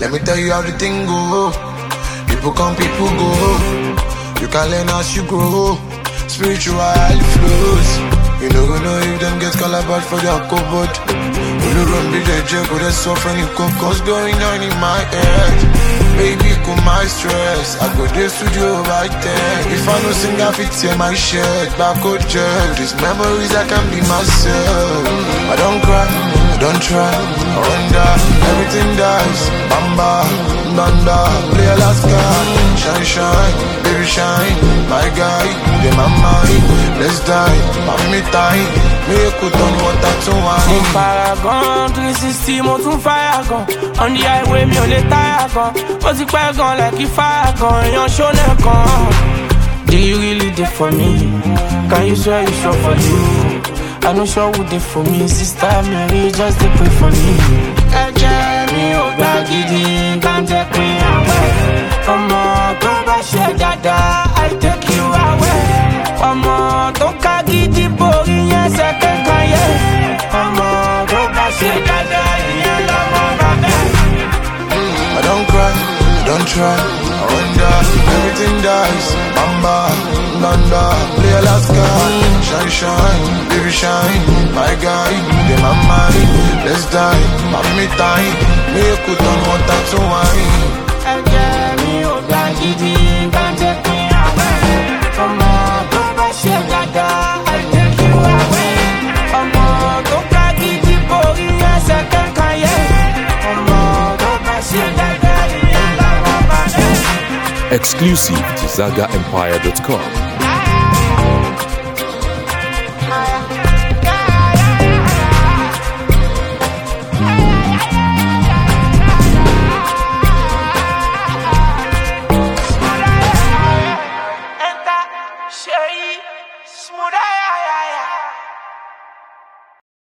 Let me tell you how the thing go. People come, people go. You can learn as you grow. Spiritual flows. You know if them get calabash for their cupboard. You run the jet, but there's so funny cocos going on in my head. Baby, cool my stress. I go to the studio right there. If I no sing, I fit tear my shirt. Back out jail. These memories, I can be myself. I don't cry, I don't try. I wonder, everything dies. Bamba, bamba, play Alaska. Shine, shine, baby shine. My guy, they my mind. Let's die, I'm me time. Me could on water to wine. Paragon, 360, mo tún fire gun. On the highway, me on the tire gun. What's it gun like a fire gun? You're showing a gun. Do you really there for me? Can you swear you sure for you? I know sure would there for me. Sister Mary, just to pray for me. Me oh bagidi, can't take me away. Come on, don't bash your dada, I take you away. Come on, don't kagidi bori, yes I can cry. Come on, don't bash your dada, I don't cry, I don't try. I wonder, everything dies. Bamba, bamba, play Alaska. Shine, shine, baby shine. My guy, they my mind. Let's die, I'm me time. Me could on water to wine. me oh bagidi, can't take me away. Come on, don't bash your dada, I take you away. Come on, don't kagidi bori, yes I can cry. Come on, don't bash your dada. Exclusive to ZagaEmpire.com.